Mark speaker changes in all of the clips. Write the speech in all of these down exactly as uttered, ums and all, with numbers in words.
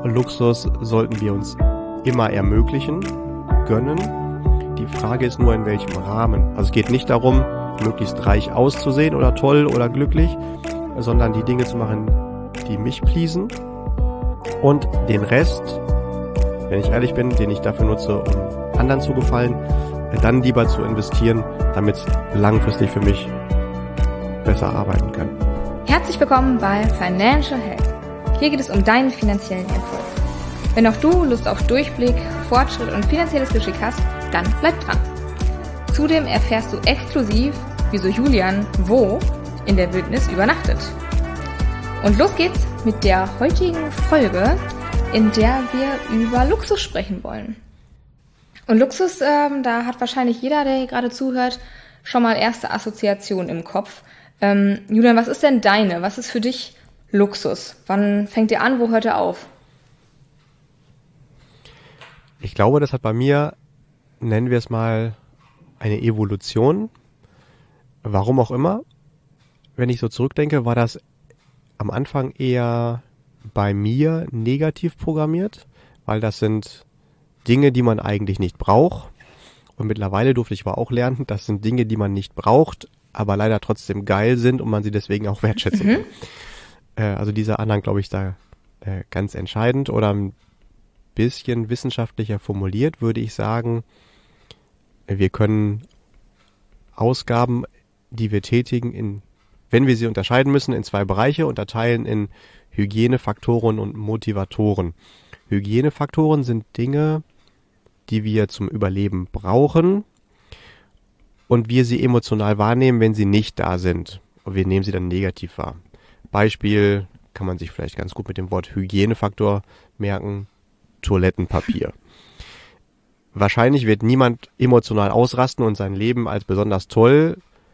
Speaker 1: Luxus sollten wir uns immer ermöglichen, gönnen. Die Frage ist nur, in welchem Rahmen. Also es geht nicht darum, möglichst reich auszusehen oder toll oder glücklich, sondern die Dinge zu machen, die mich pleasen. Und den Rest, wenn ich ehrlich bin, den ich dafür nutze, um anderen zu gefallen, dann lieber zu investieren, damit es langfristig für mich besser arbeiten kann.
Speaker 2: Herzlich willkommen bei Financial Health. Hier geht es um deinen finanziellen Erfolg. Wenn auch du Lust auf Durchblick, Fortschritt und finanzielles Geschick hast, dann bleib dran. Zudem erfährst du exklusiv, wieso Julian wo in der Wildnis übernachtet. Und los geht's mit der heutigen Folge, in der wir über Luxus sprechen wollen. Und Luxus, ähm, da hat wahrscheinlich jeder, der hier gerade zuhört, schon mal erste Assoziationen im Kopf. Ähm, Julian, was ist denn deine? Was ist für dich Luxus? Wann fängt ihr an, wo hört ihr auf?
Speaker 1: Ich glaube, das hat bei mir, nennen wir es mal, eine Evolution. Warum auch immer. Wenn ich so zurückdenke, war das am Anfang eher bei mir negativ programmiert, weil das sind Dinge, die man eigentlich nicht braucht. Und mittlerweile durfte ich aber auch lernen, das sind Dinge, die man nicht braucht, aber leider trotzdem geil sind und man sie deswegen auch wertschätzen kann. Mhm. Äh, also dieser Anhang, glaube ich, da äh, ganz entscheidend. Oder ein bisschen wissenschaftlicher formuliert, würde ich sagen, wir können Ausgaben, die wir tätigen, in, wenn wir sie unterscheiden müssen, in zwei Bereiche unterteilen in Hygienefaktoren und Motivatoren. Hygienefaktoren sind Dinge, die wir zum Überleben brauchen und wir sie emotional wahrnehmen, wenn sie nicht da sind. Und wir nehmen sie dann negativ wahr. Beispiel kann man sich vielleicht ganz gut mit dem Wort Hygienefaktor merken: Toilettenpapier. Wahrscheinlich wird niemand emotional ausrasten und sein Leben als besonders toll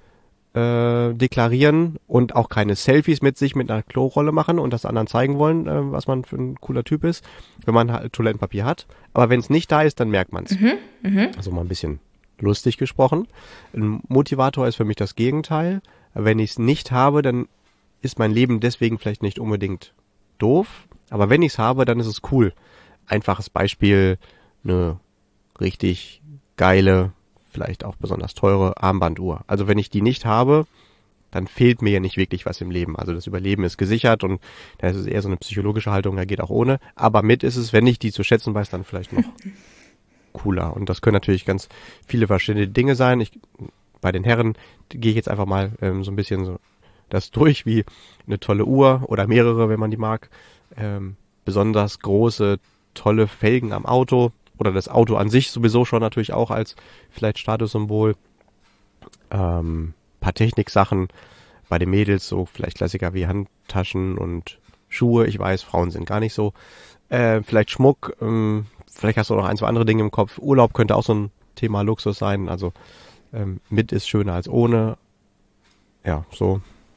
Speaker 1: äh, deklarieren und auch keine Selfies mit sich mit einer Klorolle machen und das anderen zeigen wollen, äh, was man für ein cooler Typ ist, wenn man halt Toilettenpapier hat. Aber wenn es nicht da ist, dann merkt man es. Mhm, mh. Also mal ein bisschen lustig gesprochen. Ein Motivator ist für mich das Gegenteil. Wenn ich es nicht habe, dann ist mein Leben deswegen vielleicht nicht unbedingt doof. Aber wenn ich es habe, dann ist es cool. Einfaches Beispiel, eine richtig geile, vielleicht auch besonders teure Armbanduhr. Also wenn ich die nicht habe, dann fehlt mir ja nicht wirklich was im Leben. Also das Überleben ist gesichert und da ist es eher so eine psychologische Haltung, da geht auch ohne. Aber mit ist es, wenn ich die zu schätzen weiß, dann vielleicht noch cooler. Und das können natürlich ganz viele verschiedene Dinge sein. Ich, bei den Herren gehe ich jetzt einfach mal ähm, so ein bisschen so das durch, wie eine tolle Uhr oder mehrere, wenn man die mag. Ähm, besonders große, tolle Felgen am Auto. Oder das Auto an sich sowieso schon natürlich auch als vielleicht Statussymbol. Ähm, paar Techniksachen bei den Mädels, so vielleicht Klassiker wie Handtaschen und Schuhe. Ich weiß, Frauen sind gar nicht so. Äh, vielleicht Schmuck, ähm, vielleicht hast du auch noch ein, zwei andere Dinge im Kopf. Urlaub könnte auch so ein Thema Luxus sein. Also ähm, mit ist schöner als ohne. Ja, so.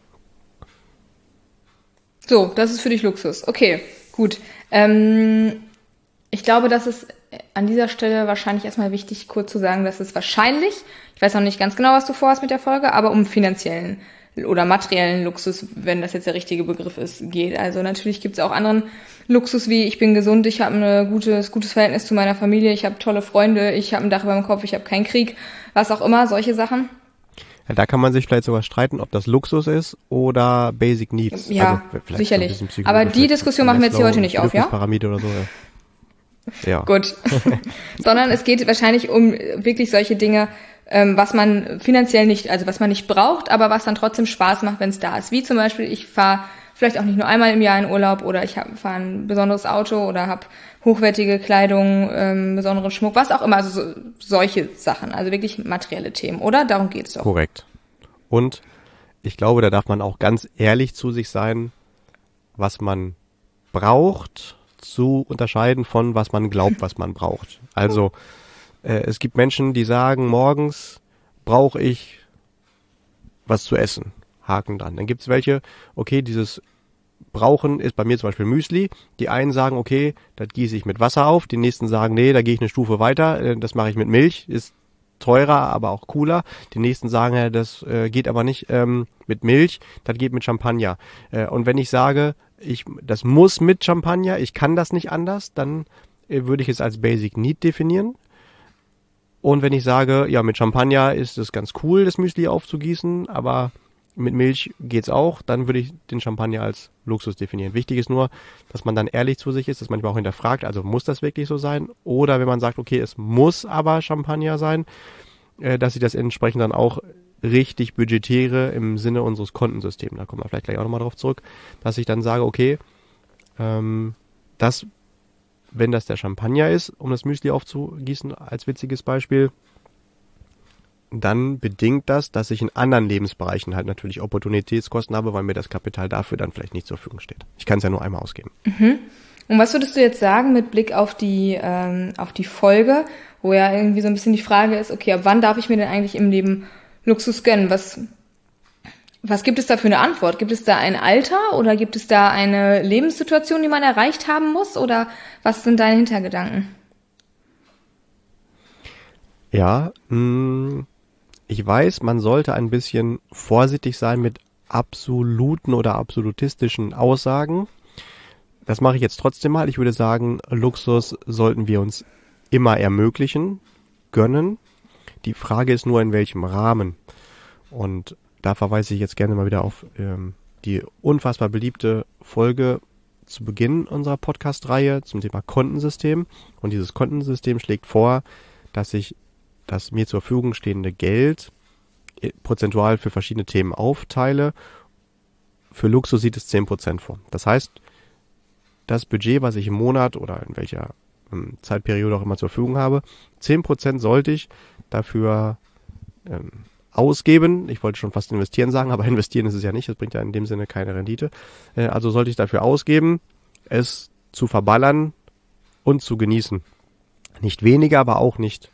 Speaker 2: So, das ist für dich Luxus. Okay, gut. Ähm, ich glaube, das ist an dieser Stelle wahrscheinlich erstmal wichtig, kurz zu sagen, dass es wahrscheinlich, ich weiß noch nicht ganz genau, was du vorhast mit der Folge, aber um finanziellen oder materiellen Luxus, wenn das jetzt der richtige Begriff ist, geht. Also natürlich gibt es auch anderen Luxus, wie ich bin gesund, ich habe ein gutes, gutes Verhältnis zu meiner Familie, ich habe tolle Freunde, ich habe ein Dach über dem Kopf, ich habe keinen Krieg, was auch immer, solche Sachen.
Speaker 1: Ja, da kann man sich vielleicht sogar streiten, ob das Luxus ist oder Basic Needs.
Speaker 2: Ja, also sicherlich. So aber die Diskussion machen wir jetzt hier heute nicht auf, ja?
Speaker 1: Pyramide oder so, ja. Ja.
Speaker 2: Gut. Sondern es geht wahrscheinlich um wirklich solche Dinge, ähm, was man finanziell nicht, also was man nicht braucht, aber was dann trotzdem Spaß macht, wenn es da ist. Wie zum Beispiel, ich fahre vielleicht auch nicht nur einmal im Jahr in Urlaub oder ich fahre ein besonderes Auto oder habe hochwertige Kleidung, ähm, besonderen Schmuck, was auch immer. Also so, solche Sachen, also wirklich materielle Themen, oder? Darum geht's doch.
Speaker 1: Korrekt. Und ich glaube, da darf man auch ganz ehrlich zu sich sein, was man braucht, zu unterscheiden von, was man glaubt, was man braucht. Also äh, es gibt Menschen, die sagen, morgens brauche ich was zu essen. Haken dran. Dann gibt es welche, okay, dieses Brauchen ist bei mir zum Beispiel Müsli. Die einen sagen, okay, das gieße ich mit Wasser auf. Die nächsten sagen, nee, da gehe ich eine Stufe weiter. Äh, das mache ich mit Milch. Ist teurer, aber auch cooler. Die nächsten sagen, ja, das äh, geht aber nicht ähm, mit Milch, das geht mit Champagner. Äh, und wenn ich sage, ich, das muss mit Champagner, ich kann das nicht anders, dann äh, würde ich es als Basic Need definieren. Und wenn ich sage, ja, mit Champagner ist es ganz cool, das Müsli aufzugießen, aber mit Milch geht's auch, dann würde ich den Champagner als Luxus definieren. Wichtig ist nur, dass man dann ehrlich zu sich ist, dass man manchmal auch hinterfragt, also muss das wirklich so sein? Oder wenn man sagt, okay, es muss aber Champagner sein, äh, dass ich das entsprechend dann auch richtig budgetiere im Sinne unseres Kontensystems. Da kommen wir vielleicht gleich auch nochmal drauf zurück, dass ich dann sage, okay, ähm, das, wenn das der Champagner ist, um das Müsli aufzugießen, als witziges Beispiel, dann bedingt das, dass ich in anderen Lebensbereichen halt natürlich Opportunitätskosten habe, weil mir das Kapital dafür dann vielleicht nicht zur Verfügung steht. Ich kann es ja nur einmal ausgeben.
Speaker 2: Mhm. Und was würdest du jetzt sagen mit Blick auf die ähm, auf die Folge, wo ja irgendwie so ein bisschen die Frage ist, okay, ab wann darf ich mir denn eigentlich im Leben Luxus gönnen? Was was gibt es da für eine Antwort? Gibt es da ein Alter oder gibt es da eine Lebenssituation, die man erreicht haben muss? Oder was sind deine Hintergedanken?
Speaker 1: Ja, mh, ich weiß, man sollte ein bisschen vorsichtig sein mit absoluten oder absolutistischen Aussagen. Das mache ich jetzt trotzdem mal. Ich würde sagen, Luxus sollten wir uns immer ermöglichen, gönnen. Die Frage ist nur, in welchem Rahmen. Und da verweise ich jetzt gerne mal wieder auf ähm, die unfassbar beliebte Folge zu Beginn unserer Podcast-Reihe zum Thema Kontensystem. Und dieses Kontensystem schlägt vor, dass ich das mir zur Verfügung stehende Geld prozentual für verschiedene Themen aufteile. Für Luxus sieht es zehn Prozent vor. Das heißt, das Budget, was ich im Monat oder in welcher ähm, Zeitperiode auch immer zur Verfügung habe, zehn Prozent sollte ich dafür ähm, ausgeben. Ich wollte schon fast investieren sagen, aber investieren ist es ja nicht. Das bringt ja in dem Sinne keine Rendite. Äh, also sollte ich dafür ausgeben, es zu verballern und zu genießen. Nicht weniger, aber auch nicht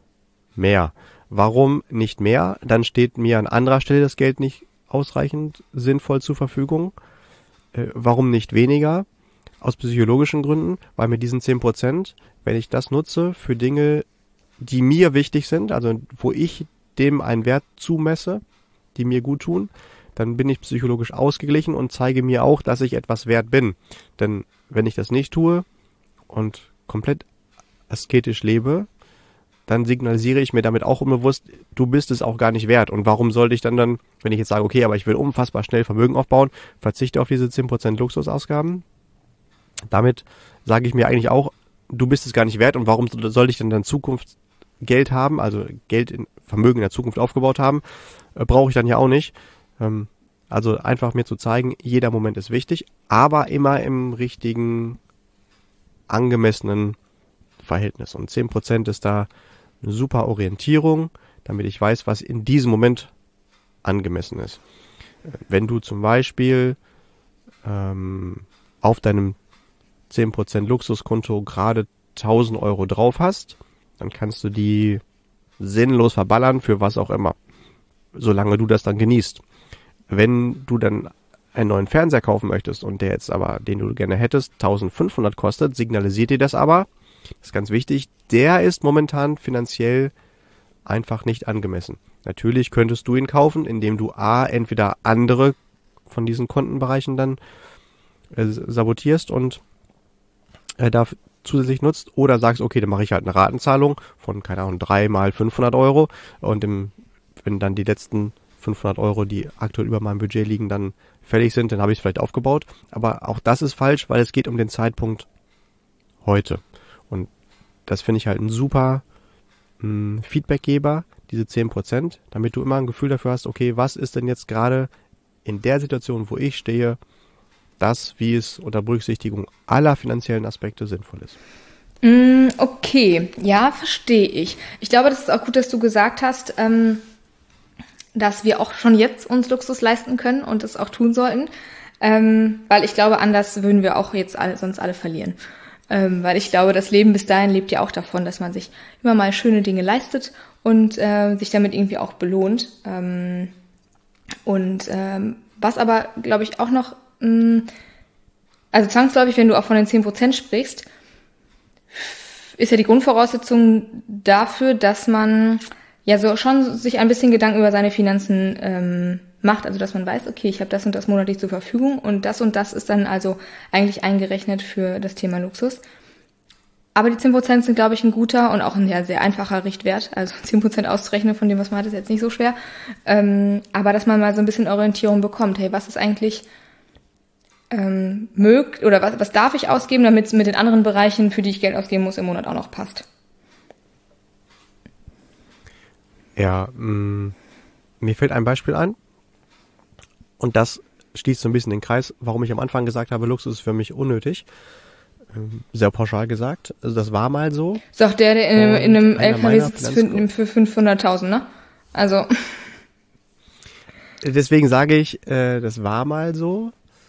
Speaker 1: mehr. Warum nicht mehr? Dann steht mir an anderer Stelle das Geld nicht ausreichend sinnvoll zur Verfügung. Äh, warum nicht weniger? Aus psychologischen Gründen, weil mit diesen zehn Prozent, wenn ich das nutze für Dinge, die mir wichtig sind, also wo ich dem einen Wert zumesse, die mir gut tun, dann bin ich psychologisch ausgeglichen und zeige mir auch, dass ich etwas wert bin. Denn wenn ich das nicht tue und komplett asketisch lebe, dann signalisiere ich mir damit auch unbewusst, du bist es auch gar nicht wert. Und warum sollte ich dann dann, wenn ich jetzt sage, okay, aber ich will unfassbar schnell Vermögen aufbauen, verzichte auf diese zehn Prozent Luxusausgaben? Damit sage ich mir eigentlich auch, du bist es gar nicht wert und warum sollte ich denn dann Zukunftsgeld haben, also Geld in Vermögen in der Zukunft aufgebaut haben, äh, brauche ich dann ja auch nicht. Ähm, also einfach mir zu zeigen, jeder Moment ist wichtig, aber immer im richtigen, angemessenen Verhältnis. Und zehn Prozent ist da eine super Orientierung, damit ich weiß, was in diesem Moment angemessen ist. Wenn du zum Beispiel ähm, auf deinem zehn Prozent Luxuskonto gerade tausend Euro drauf hast, dann kannst du die sinnlos verballern für was auch immer, solange du das dann genießt. Wenn du dann einen neuen Fernseher kaufen möchtest und der jetzt aber, den du gerne hättest, eintausendfünfhundert kostet, signalisiert dir das aber, das ist ganz wichtig, der ist momentan finanziell einfach nicht angemessen. Natürlich könntest du ihn kaufen, indem du a, entweder andere von diesen Kontenbereichen dann äh, sabotierst und äh, da zusätzlich nutzt oder sagst, okay, dann mache ich halt eine Ratenzahlung von, keine Ahnung, drei mal fünfhundert Euro und im, wenn dann die letzten fünfhundert Euro, die aktuell über meinem Budget liegen, dann fällig sind, dann habe ich es vielleicht aufgebaut. Aber auch das ist falsch, weil es geht um den Zeitpunkt heute. Und das finde ich halt ein super mh, Feedbackgeber, diese zehn Prozent, damit du immer ein Gefühl dafür hast, okay, was ist denn jetzt gerade in der Situation, wo ich stehe, das, wie es unter Berücksichtigung aller finanziellen Aspekte sinnvoll ist.
Speaker 2: Mm, okay, ja, verstehe ich. Ich glaube, das ist auch gut, dass du gesagt hast, ähm, dass wir auch schon jetzt uns Luxus leisten können und das auch tun sollten, ähm, weil ich glaube, anders würden wir auch jetzt alle, sonst alle verlieren. Ähm, weil ich glaube, das Leben bis dahin lebt ja auch davon, dass man sich immer mal schöne Dinge leistet und äh, sich damit irgendwie auch belohnt. Ähm, und ähm, was aber, glaube ich, auch noch, mh, also zwangsläufig, wenn du auch von den zehn Prozent sprichst, ist ja die Grundvoraussetzung dafür, dass man ja so schon sich ein bisschen Gedanken über seine Finanzen ähm, macht, also dass man weiß, okay, ich habe das und das monatlich zur Verfügung und das und das ist dann also eigentlich eingerechnet für das Thema Luxus. Aber die zehn Prozent sind, glaube ich, ein guter und auch ein ja, sehr einfacher Richtwert. Also zehn Prozent auszurechnen von dem, was man hat, ist jetzt nicht so schwer. Ähm, aber dass man mal so ein bisschen Orientierung bekommt. Hey, was ist eigentlich ähm, möglich oder was, was darf ich ausgeben, damit es mit den anderen Bereichen, für die ich Geld ausgeben muss, im Monat auch noch passt?
Speaker 1: Ja, mh, mir fällt ein Beispiel ein. Und das schließt so ein bisschen den Kreis, warum ich am Anfang gesagt habe, Luxus ist für mich unnötig. Sehr pauschal gesagt. Also das war mal so.
Speaker 2: Ist auch der, der in einem, in einem L K W sitzt für, für fünfhunderttausend, ne? Also.
Speaker 1: Deswegen sage ich, äh, das war mal so.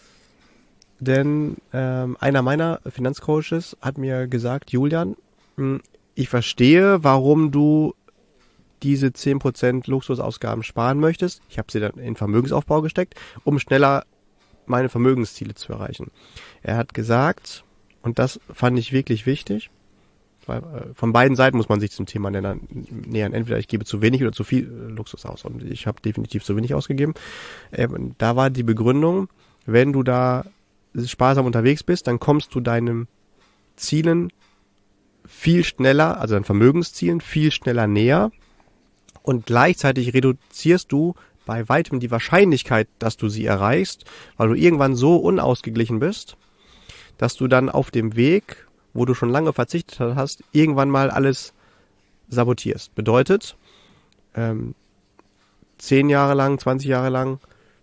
Speaker 1: Denn ähm, einer meiner Finanzcoaches hat mir gesagt, Julian, mh, ich verstehe, warum du diese zehn Prozent Luxusausgaben sparen möchtest. Ich habe sie dann in Vermögensaufbau gesteckt, um schneller meine Vermögensziele zu erreichen. Er hat gesagt, und das fand ich wirklich wichtig, weil äh, von beiden Seiten muss man sich zum Thema nähern. Entweder ich gebe zu wenig oder zu viel äh, Luxus aus. Und ich habe definitiv zu wenig ausgegeben. Äh, da war die Begründung, wenn du da sparsam unterwegs bist, dann kommst du deinem Zielen viel schneller, also deinen Vermögenszielen viel schneller näher. Und gleichzeitig reduzierst du bei weitem die Wahrscheinlichkeit, dass du sie erreichst, weil du irgendwann so unausgeglichen bist, dass du dann auf dem Weg, wo du schon lange verzichtet hast, irgendwann mal alles sabotierst. Bedeutet, ähm, zehn Jahre lang, zwanzig Jahre lang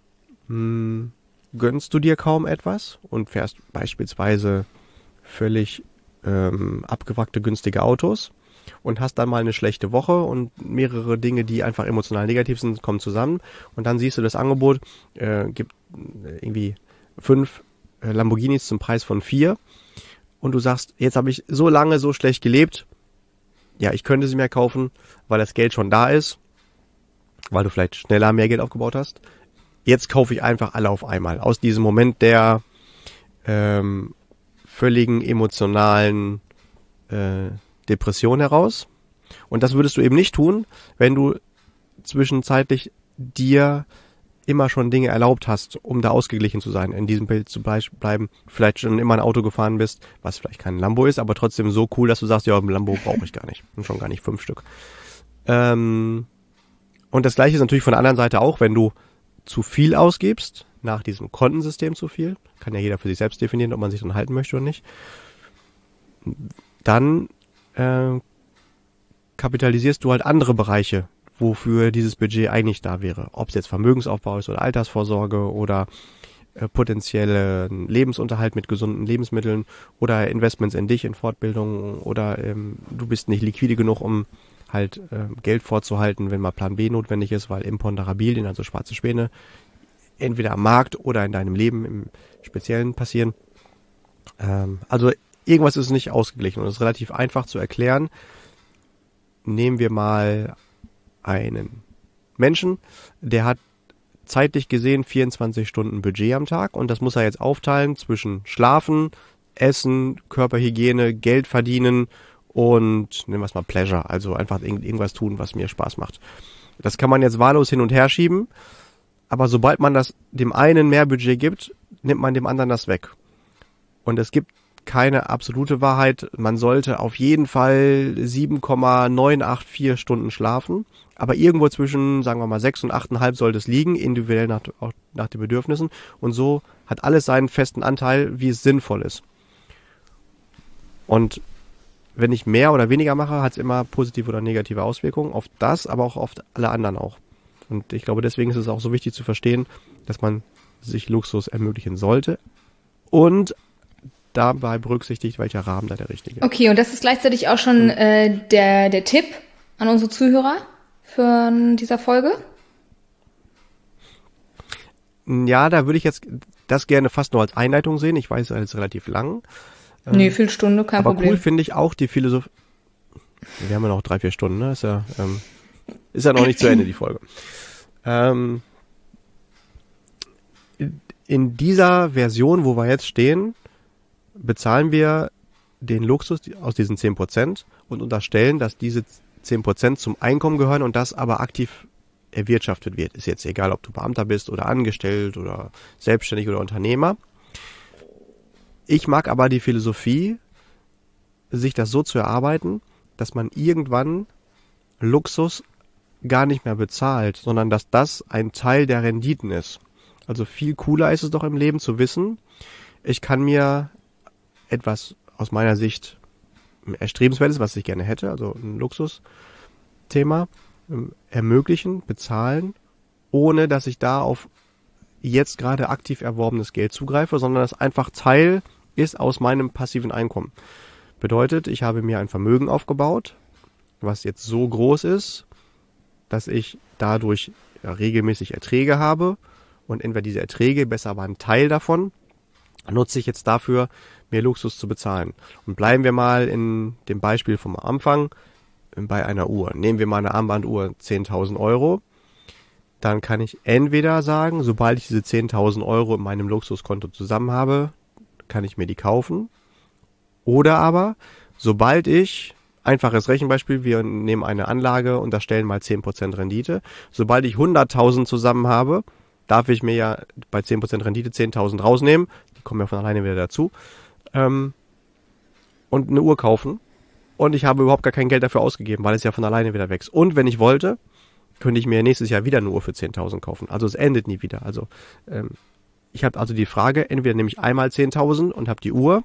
Speaker 1: mh, gönnst du dir kaum etwas und fährst beispielsweise völlig ähm, abgewrackte günstige Autos und hast dann mal eine schlechte Woche und mehrere Dinge, die einfach emotional negativ sind, kommen zusammen und dann siehst du das Angebot, äh, gibt irgendwie fünf Lamborghinis zum Preis von vier und du sagst, jetzt habe ich so lange so schlecht gelebt, ja, ich könnte sie mir kaufen, weil das Geld schon da ist, weil du vielleicht schneller mehr Geld aufgebaut hast. Jetzt kaufe ich einfach alle auf einmal, aus diesem Moment der ähm, völligen emotionalen äh, Depression heraus. Und das würdest du eben nicht tun, wenn du zwischenzeitlich dir immer schon Dinge erlaubt hast, um da ausgeglichen zu sein. In diesem Bild zu bleiben, vielleicht schon immer ein Auto gefahren bist, was vielleicht kein Lambo ist, aber trotzdem so cool, dass du sagst, ja, ein Lambo brauche ich gar nicht. Und schon gar nicht fünf Stück. Ähm, und das Gleiche ist natürlich von der anderen Seite auch, wenn du zu viel ausgibst, nach diesem Kontensystem zu viel, kann ja jeder für sich selbst definieren, ob man sich dann halten möchte oder nicht, dann äh, kapitalisierst du halt andere Bereiche, wofür dieses Budget eigentlich da wäre. Ob es jetzt Vermögensaufbau ist oder Altersvorsorge oder äh, potenziellen Lebensunterhalt mit gesunden Lebensmitteln oder Investments in dich, in Fortbildung oder ähm, du bist nicht liquide genug, um halt äh, Geld vorzuhalten, wenn mal Plan B notwendig ist, weil Imponderabilien, also schwarze Späne, entweder am Markt oder in deinem Leben im Speziellen passieren. Ähm, also irgendwas ist nicht ausgeglichen und es ist relativ einfach zu erklären. Nehmen wir mal einen Menschen, der hat zeitlich gesehen vierundzwanzig Stunden Budget am Tag und das muss er jetzt aufteilen zwischen Schlafen, Essen, Körperhygiene, Geld verdienen und nehmen wir es mal Pleasure, also einfach irgendwas tun, was mir Spaß macht. Das kann man jetzt wahllos hin und her schieben, aber sobald man das dem einen mehr Budget gibt, nimmt man dem anderen das weg. Und es gibt keine absolute Wahrheit. Man sollte auf jeden Fall sieben Komma neun acht vier Stunden schlafen, aber irgendwo zwischen, sagen wir mal, sechs und acht Komma fünf sollte es liegen, individuell nach, auch nach den Bedürfnissen. Und so hat alles seinen festen Anteil, wie es sinnvoll ist. Und wenn ich mehr oder weniger mache, hat es immer positive oder negative Auswirkungen auf das, aber auch auf alle anderen auch. Und ich glaube, deswegen ist es auch so wichtig zu verstehen, dass man sich Luxus ermöglichen sollte und dabei berücksichtigt, welcher Rahmen da der richtige ist.
Speaker 2: Okay, und das ist gleichzeitig auch schon äh, der, der Tipp an unsere Zuhörer für dieser Folge?
Speaker 1: Ja, da würde ich jetzt das gerne fast nur als Einleitung sehen. Ich weiß, es ist relativ lang.
Speaker 2: Nee, Viertelstunde, kein
Speaker 1: aber
Speaker 2: Problem.
Speaker 1: Aber cool finde ich auch die Philosophie. Wir haben ja noch drei, vier Stunden, ne? Ist ja, ähm, ist ja noch nicht zu Ende, die Folge. Ähm, in dieser Version, wo wir jetzt stehen, bezahlen wir den Luxus aus diesen zehn Prozent und unterstellen, dass diese zehn Prozent zum Einkommen gehören und das aber aktiv erwirtschaftet wird. Ist jetzt egal, ob du Beamter bist oder angestellt oder selbstständig oder Unternehmer. Ich mag aber die Philosophie, sich das so zu erarbeiten, dass man irgendwann Luxus gar nicht mehr bezahlt, sondern dass das ein Teil der Renditen ist. Also viel cooler ist es doch im Leben zu wissen, ich kann mir etwas aus meiner Sicht erstrebenswertes, was ich gerne hätte, also ein Luxusthema, ermöglichen, bezahlen, ohne dass ich da auf jetzt gerade aktiv erworbenes Geld zugreife, sondern das einfach Teil ist aus meinem passiven Einkommen. Bedeutet, ich habe mir ein Vermögen aufgebaut, was jetzt so groß ist, dass ich dadurch ja, regelmäßig Erträge habe und entweder diese Erträge, besser aber ein Teil davon, nutze ich jetzt dafür, mir Luxus zu bezahlen. Und bleiben wir mal in dem Beispiel vom Anfang bei einer Uhr. Nehmen wir mal eine Armbanduhr, zehntausend Euro. Dann kann ich entweder sagen, sobald ich diese zehntausend Euro in meinem Luxuskonto zusammen habe, kann ich mir die kaufen. Oder aber, sobald ich, einfaches Rechenbeispiel, wir nehmen eine Anlage und da stellen mal zehn Prozent Rendite. Sobald ich hunderttausend zusammen habe, darf ich mir ja bei zehn Prozent Rendite zehntausend rausnehmen. Die kommen ja von alleine wieder dazu. Ähm, und eine Uhr kaufen. Und ich habe überhaupt gar kein Geld dafür ausgegeben, weil es ja von alleine wieder wächst. Und wenn ich wollte, könnte ich mir nächstes Jahr wieder eine Uhr für zehntausend kaufen. Also es endet nie wieder. Also ähm, ich habe also die Frage, entweder nehme ich einmal zehntausend und habe die Uhr,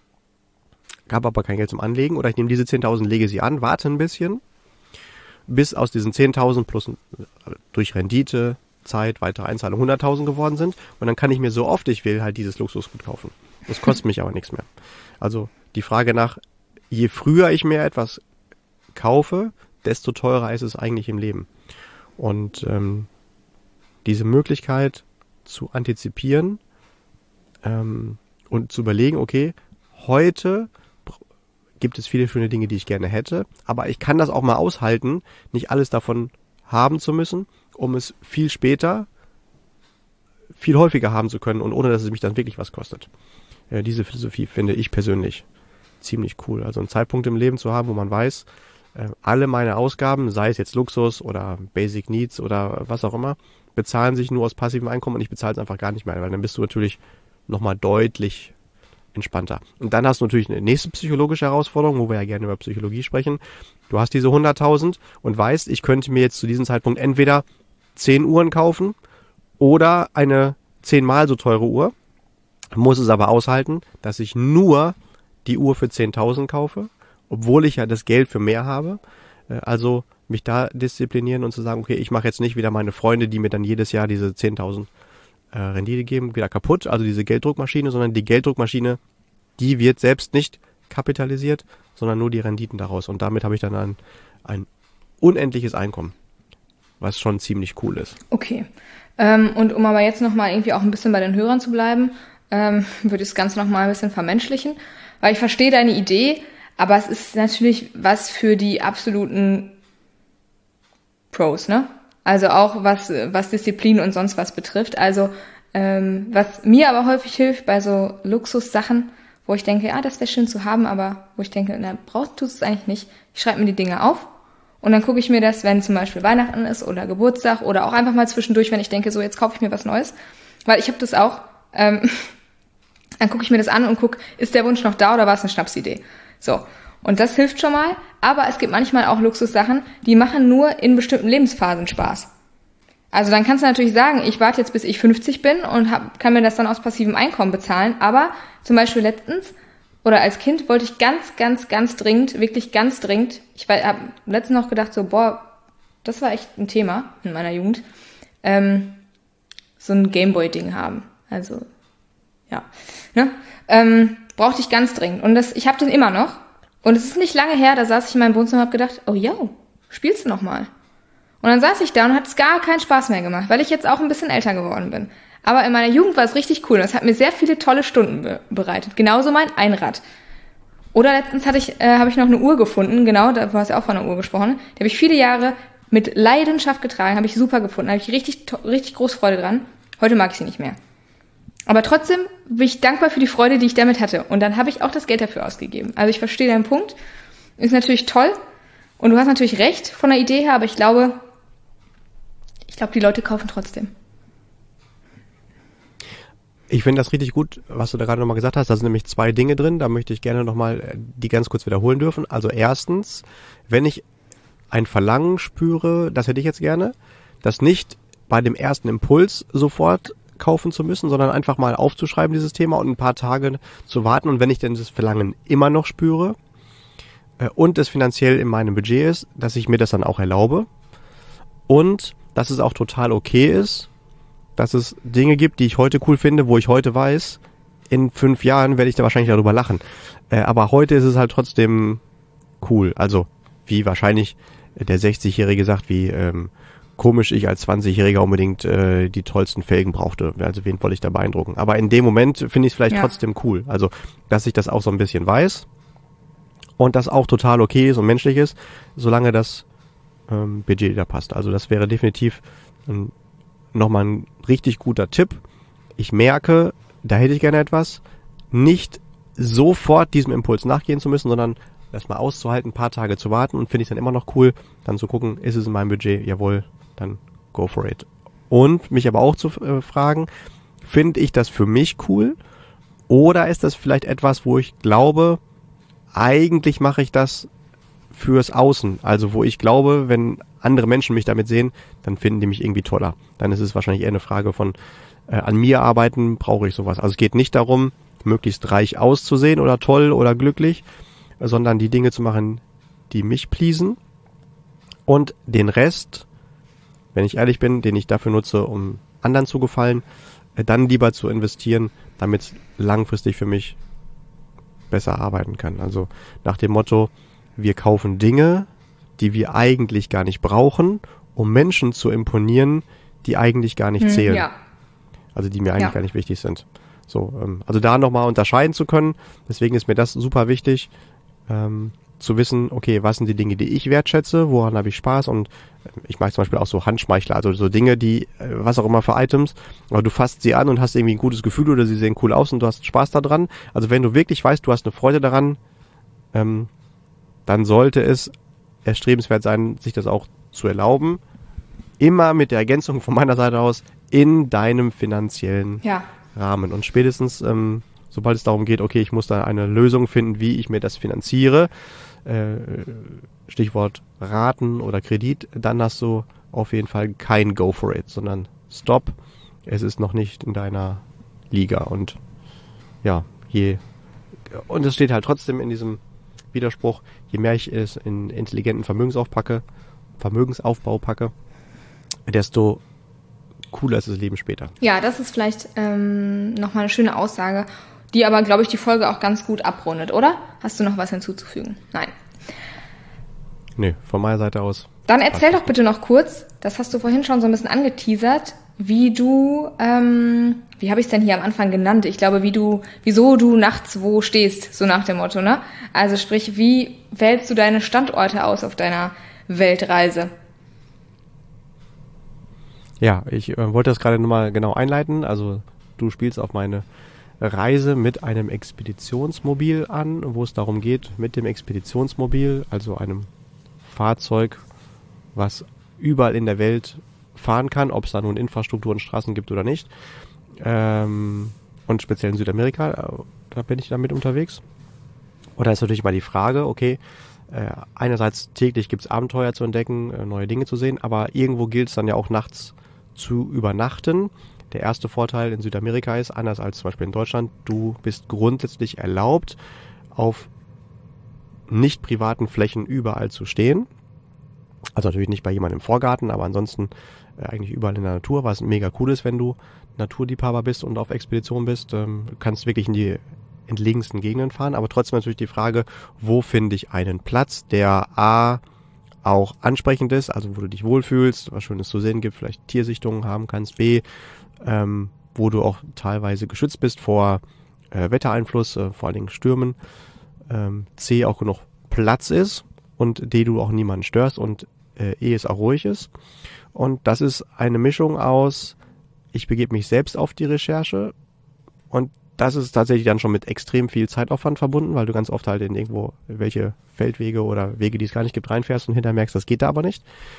Speaker 1: habe aber kein Geld zum Anlegen, oder ich nehme diese zehntausend, lege sie an, warte ein bisschen, bis aus diesen zehntausend plus äh, durch Rendite, Zeit, weitere Einzahlung hunderttausend geworden sind. Und dann kann ich mir so oft ich will halt dieses Luxusgut kaufen. Das kostet mich aber nichts mehr. Also die Frage nach, je früher ich mir etwas kaufe, desto teurer ist es eigentlich im Leben. Und ähm, diese Möglichkeit zu antizipieren ähm, und zu überlegen, okay, heute gibt es viele schöne Dinge, die ich gerne hätte, aber ich kann das auch mal aushalten, nicht alles davon haben zu müssen, um es viel später, viel häufiger haben zu können und ohne, dass es mich dann wirklich was kostet. Äh, diese Philosophie finde ich persönlich ziemlich cool. Also einen Zeitpunkt im Leben zu haben, wo man weiß, äh, alle meine Ausgaben, sei es jetzt Luxus oder Basic Needs oder was auch immer, bezahlen sich nur aus passivem Einkommen und ich bezahle es einfach gar nicht mehr, weil dann bist du natürlich nochmal deutlich entspannter. Und dann hast du natürlich eine nächste psychologische Herausforderung, wo wir ja gerne über Psychologie sprechen. Du hast diese hunderttausend und weißt, ich könnte mir jetzt zu diesem Zeitpunkt entweder zehn Uhren kaufen oder eine zehnmal so teure Uhr, muss es aber aushalten, dass ich nur die Uhr für zehntausend kaufe, obwohl ich ja das Geld für mehr habe. Also mich da disziplinieren und zu sagen, okay, ich mache jetzt nicht wieder meine Freunde, die mir dann jedes Jahr diese zehntausend äh, Rendite geben, wieder kaputt, also diese Gelddruckmaschine, sondern die Gelddruckmaschine, die wird selbst nicht kapitalisiert, sondern nur die Renditen daraus. Und damit habe ich dann ein, ein unendliches Einkommen, was schon ziemlich cool ist.
Speaker 2: Okay. Ähm, und um aber jetzt nochmal irgendwie auch ein bisschen bei den Hörern zu bleiben, ähm, würde ich das Ganze nochmal ein bisschen vermenschlichen, weil ich verstehe deine Idee, aber es ist natürlich was für die absoluten Pros, ne? Also auch was was Disziplin und sonst was betrifft. Also ähm, was mir aber häufig hilft bei so Luxussachen, wo ich denke, ah, das wäre schön zu haben, aber wo ich denke, na, braucht tut es eigentlich nicht. Ich schreibe mir die Dinge auf und dann gucke ich mir das, wenn zum Beispiel Weihnachten ist oder Geburtstag oder auch einfach mal zwischendurch, wenn ich denke, so jetzt kaufe ich mir was Neues, weil ich habe das auch. Ähm, dann gucke ich mir das an und gucke, ist der Wunsch noch da oder war es eine Schnapsidee? So. Und das hilft schon mal, aber es gibt manchmal auch Luxussachen, die machen nur in bestimmten Lebensphasen Spaß. Also dann kannst du natürlich sagen, ich warte jetzt bis ich fünfzig bin und hab, kann mir das dann aus passivem Einkommen bezahlen, aber zum Beispiel letztens oder als Kind wollte ich ganz, ganz, ganz dringend, wirklich ganz dringend, ich habe letztens noch gedacht so, boah, das war echt ein Thema in meiner Jugend, ähm, so ein Gameboy-Ding haben. Also, ja, ne? Ähm, brauchte ich ganz dringend und das, ich habe den immer noch. Und es ist nicht lange her, da saß ich in meinem Wohnzimmer und habe gedacht, oh yo, spielst du noch mal? Und dann saß ich da und hat es gar keinen Spaß mehr gemacht, weil ich jetzt auch ein bisschen älter geworden bin. Aber in meiner Jugend war es richtig cool und es hat mir sehr viele tolle Stunden be- bereitet. Genauso mein Einrad. Oder letztens hatte ich, äh, habe ich noch eine Uhr gefunden, genau, da hast du ja auch von einer Uhr gesprochen. Die habe ich viele Jahre mit Leidenschaft getragen, habe ich super gefunden, da habe ich richtig, to- richtig groß Freude dran. Heute mag ich sie nicht mehr. Aber trotzdem bin ich dankbar für die Freude, die ich damit hatte. Und dann habe ich auch das Geld dafür ausgegeben. Also ich verstehe deinen Punkt. Ist natürlich toll. Und du hast natürlich recht von der Idee her, aber ich glaube, glaube, die Leute kaufen trotzdem.
Speaker 1: Ich finde das richtig gut, was du da gerade nochmal gesagt hast. Da sind nämlich zwei Dinge drin. Da möchte ich gerne nochmal die ganz kurz wiederholen dürfen. Also erstens, wenn ich ein Verlangen spüre, das hätte ich jetzt gerne, das nicht bei dem ersten Impuls sofort kaufen zu müssen, sondern einfach mal aufzuschreiben, dieses Thema, und ein paar Tage zu warten. Und wenn ich denn das Verlangen immer noch spüre äh, und es finanziell in meinem Budget ist, dass ich mir das dann auch erlaube. Und dass es auch total okay ist, dass es Dinge gibt, die ich heute cool finde, wo ich heute weiß, in fünf Jahren werde ich da wahrscheinlich darüber lachen. Äh, aber heute ist es halt trotzdem cool. Also, wie wahrscheinlich der sechzigjährige sagt, wie ähm, komisch ich als zwanzigjähriger unbedingt äh, die tollsten Felgen brauchte. Also, wen wollte ich da beeindrucken? Aber in dem Moment finde ich es vielleicht ja. trotzdem cool. Also, dass ich das auch so ein bisschen weiß und das auch total okay ist und menschlich ist, solange das ähm, Budget da passt. Also, das wäre definitiv ein nochmal ein richtig guter Tipp. Ich merke, da hätte ich gerne etwas, nicht sofort diesem Impuls nachgehen zu müssen, sondern erstmal auszuhalten, ein paar Tage zu warten, und finde ich dann immer noch cool, dann zu gucken, ist es in meinem Budget? Jawohl, dann go for it. Und mich aber auch zu äh, fragen, finde ich das für mich cool, oder ist das vielleicht etwas, wo ich glaube, eigentlich mache ich das fürs Außen, also wo ich glaube, wenn andere Menschen mich damit sehen, dann finden die mich irgendwie toller. Dann ist es wahrscheinlich eher eine Frage von, äh, an mir arbeiten, brauche ich sowas. Also es geht nicht darum, möglichst reich auszusehen oder toll oder glücklich, sondern die Dinge zu machen, die mich pleasen, und den Rest, wenn ich ehrlich bin, den ich dafür nutze, um anderen zu gefallen, äh, dann lieber zu investieren, damit es langfristig für mich besser arbeiten kann. Also nach dem Motto, wir kaufen Dinge, die wir eigentlich gar nicht brauchen, um Menschen zu imponieren, die eigentlich gar nicht zählen. Ja. Also die mir eigentlich ja. gar nicht wichtig sind. So, ähm, also da nochmal unterscheiden zu können. Deswegen ist mir das super wichtig, ähm, zu wissen, okay, was sind die Dinge, die ich wertschätze, woran habe ich Spaß, und äh, ich mag zum Beispiel auch so Handschmeichler, also so Dinge, die, äh, was auch immer für Items, aber du fasst sie an und hast irgendwie ein gutes Gefühl oder sie sehen cool aus und du hast Spaß daran. Also wenn du wirklich weißt, du hast eine Freude daran, ähm, dann sollte es erstrebenswert sein, sich das auch zu erlauben. Immer mit der Ergänzung von meiner Seite aus, in deinem finanziellen ja. Rahmen. Und spätestens, ähm, sobald es darum geht, okay, ich muss da eine Lösung finden, wie ich mir das finanziere, äh, Stichwort Raten oder Kredit, dann hast du auf jeden Fall kein Go for it, sondern Stop. Es ist noch nicht in deiner Liga. Und ja, je, und es steht halt trotzdem in diesem Widerspruch, je mehr ich es in intelligenten Vermögensaufbau packe, Vermögensaufbau packe, desto cooler ist das Leben später.
Speaker 2: Ja, das ist vielleicht ähm, nochmal eine schöne Aussage, die aber, glaube ich, die Folge auch ganz gut abrundet, oder? Hast du noch was hinzuzufügen? Nein.
Speaker 1: Nee, von meiner Seite aus.
Speaker 2: Dann erzähl doch bitte noch kurz, das hast du vorhin schon so ein bisschen angeteasert, wie du, ähm, wie habe ich es denn hier am Anfang genannt? Ich glaube, wie du, wieso du nachts wo stehst, so nach dem Motto, ne? Also sprich, wie wählst du deine Standorte aus auf deiner Weltreise?
Speaker 1: Ja, ich äh, wollte das gerade nochmal genau einleiten. Also du spielst auf meine Reise mit einem Expeditionsmobil an, wo es darum geht, mit dem Expeditionsmobil, also einem Fahrzeug, was überall in der Welt fahren kann, ob es da nun Infrastruktur und Straßen gibt oder nicht. Ähm, und speziell in Südamerika, da bin ich damit unterwegs. Und da ist natürlich mal die Frage, okay, äh, einerseits täglich gibt es Abenteuer zu entdecken, äh, neue Dinge zu sehen, aber irgendwo gilt es dann ja auch nachts zu übernachten. Der erste Vorteil in Südamerika ist, anders als zum Beispiel in Deutschland, du bist grundsätzlich erlaubt, auf nicht privaten Flächen überall zu stehen. Also natürlich nicht bei jemandem im Vorgarten, aber ansonsten äh, eigentlich überall in der Natur, was mega cool ist, wenn du Naturliebhaber bist und auf Expedition bist. Ähm, du kannst wirklich in die entlegensten Gegenden fahren, aber trotzdem natürlich die Frage, wo finde ich einen Platz, der A, auch ansprechend ist, also wo du dich wohlfühlst, was Schönes zu sehen gibt, vielleicht Tiersichtungen haben kannst, B, ähm, wo du auch teilweise geschützt bist vor äh, Wettereinfluss, äh, vor allen Dingen Stürmen, ähm, C, auch genug Platz ist und D, du auch niemanden störst und äh, E, es auch ruhig ist. Und das ist eine Mischung aus, ich begebe mich selbst auf die Recherche, und das ist tatsächlich dann schon mit extrem viel Zeitaufwand verbunden, weil du ganz oft halt in irgendwo welche Feldwege oder Wege, die es gar nicht gibt, reinfährst und hinterher merkst, das geht da aber nicht.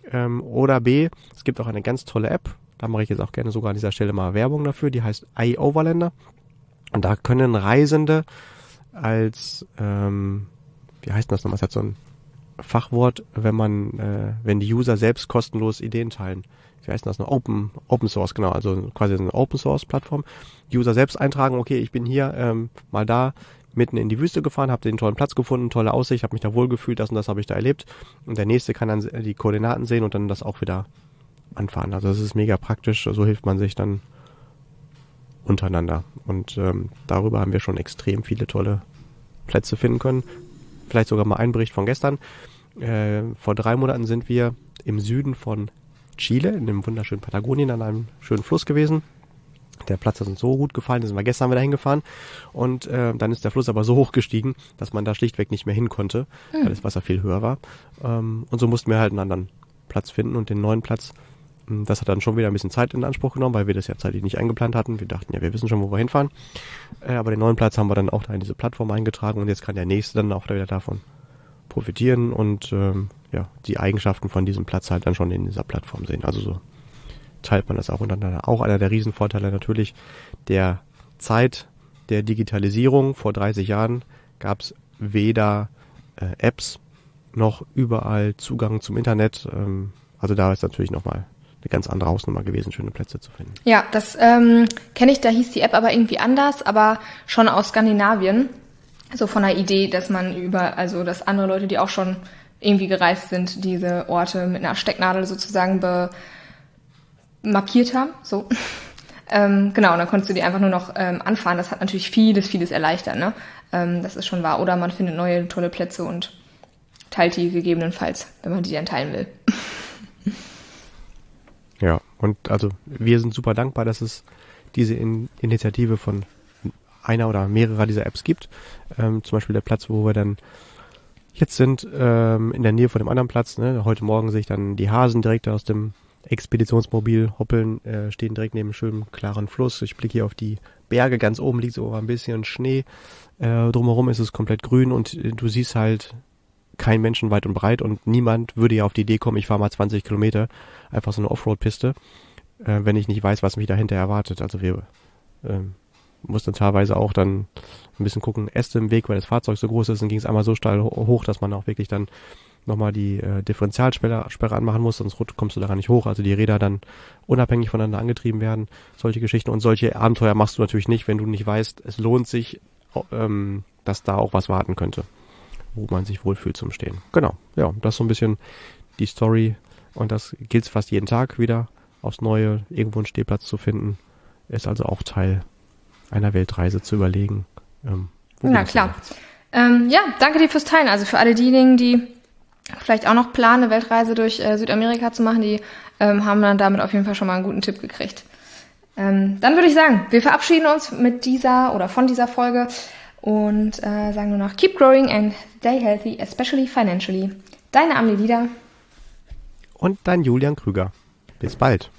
Speaker 1: Ähm, oder B, es gibt auch eine ganz tolle App, da mache ich jetzt auch gerne sogar an dieser Stelle mal Werbung dafür, die heißt iOverlander. Und da können Reisende als, ähm, wie heißt das nochmal, das hat so ein Fachwort, wenn man, äh, wenn die User selbst kostenlos Ideen teilen. Wie heißt das noch? Open, Open Source, genau, also quasi eine Open Source Plattform. Die User selbst eintragen, okay, ich bin hier ähm, mal da mitten in die Wüste gefahren, habe den tollen Platz gefunden, tolle Aussicht, habe mich da wohlgefühlt, das und das habe ich da erlebt. Und der nächste kann dann die Koordinaten sehen und dann das auch wieder anfahren. Also das ist mega praktisch, so hilft man sich dann untereinander. Und ähm, darüber haben wir schon extrem viele tolle Plätze finden können. Vielleicht sogar mal ein Bericht von gestern. Äh, vor drei Monaten sind wir im Süden von Chile, in dem wunderschönen Patagonien, an einem schönen Fluss gewesen. Der Platz hat uns so gut gefallen, da sind wir gestern wieder hingefahren. Und äh, dann ist der Fluss aber so hoch gestiegen, dass man da schlichtweg nicht mehr hin konnte, mhm. weil das Wasser viel höher war. Ähm, und so mussten wir halt einen anderen Platz finden und den neuen Platz. Das hat dann schon wieder ein bisschen Zeit in Anspruch genommen, weil wir das ja zeitlich nicht eingeplant hatten. Wir dachten ja, wir wissen schon, wo wir hinfahren. Äh, aber den neuen Platz haben wir dann auch da in diese Plattform eingetragen und jetzt kann der nächste dann auch wieder davon profitieren und ähm, ja, die Eigenschaften von diesem Platz halt dann schon in dieser Plattform sehen. Also so teilt man das auch untereinander. Auch einer der Riesenvorteile natürlich der Zeit der Digitalisierung. Vor dreißig Jahren gab es weder äh, Apps noch überall Zugang zum Internet. Ähm, also da ist natürlich nochmal eine ganz andere Hausnummer gewesen, schöne Plätze zu finden.
Speaker 2: Ja, das ähm, kenne ich, da hieß die App aber irgendwie anders, aber schon aus Skandinavien. So von der Idee, dass man über, also dass andere Leute, die auch schon irgendwie gereist sind, diese Orte mit einer Stecknadel sozusagen be markiert haben. So. ähm, genau, und dann konntest du die einfach nur noch ähm, anfahren. Das hat natürlich vieles, vieles erleichtert, ne? Ähm, das ist schon wahr. Oder man findet neue, tolle Plätze und teilt die gegebenenfalls, wenn man die dann teilen will.
Speaker 1: Ja, und also wir sind super dankbar, dass es diese In- Initiative von einer oder mehrerer dieser Apps gibt. Ähm, zum Beispiel der Platz, wo wir dann jetzt sind, ähm, in der Nähe von dem anderen Platz. Ne? Heute Morgen sehe ich dann die Hasen direkt aus dem Expeditionsmobil hoppeln, äh, stehen direkt neben einem schönen, klaren Fluss. Ich blicke hier auf die Berge, ganz oben liegt so ein bisschen Schnee. Äh, drumherum ist es komplett grün und äh, du siehst halt kein Menschen weit und breit und niemand würde ja auf die Idee kommen, ich fahre mal zwanzig Kilometer, einfach so eine Offroad-Piste, äh, wenn ich nicht weiß, was mich dahinter erwartet. Also wir äh, mussten teilweise auch dann ein bisschen gucken, Äste im Weg, weil das Fahrzeug so groß ist, dann ging es einmal so steil hoch, dass man auch wirklich dann nochmal die äh, Differentialsperre Sperre anmachen muss, sonst kommst du da gar nicht hoch. Also die Räder dann unabhängig voneinander angetrieben werden, solche Geschichten. Und solche Abenteuer machst du natürlich nicht, wenn du nicht weißt, es lohnt sich, ähm, dass da auch was warten könnte, wo man sich wohlfühlt zum Stehen. Genau, ja, das ist so ein bisschen die Story und das gilt fast jeden Tag wieder aufs Neue, irgendwo einen Stehplatz zu finden, ist also auch Teil einer Weltreise zu überlegen. Ähm,
Speaker 2: ja, klar. Ähm, ja, danke dir fürs Teilen. Also für alle diejenigen, die vielleicht auch noch planen, eine Weltreise durch äh, Südamerika zu machen, die ähm, haben dann damit auf jeden Fall schon mal einen guten Tipp gekriegt. Ähm, dann würde ich sagen, wir verabschieden uns mit dieser oder von dieser Folge und äh, sagen nur noch keep growing and stay healthy, especially financially. Deine Amelie Lieder.
Speaker 1: Und dein Julian Krüger. Bis bald.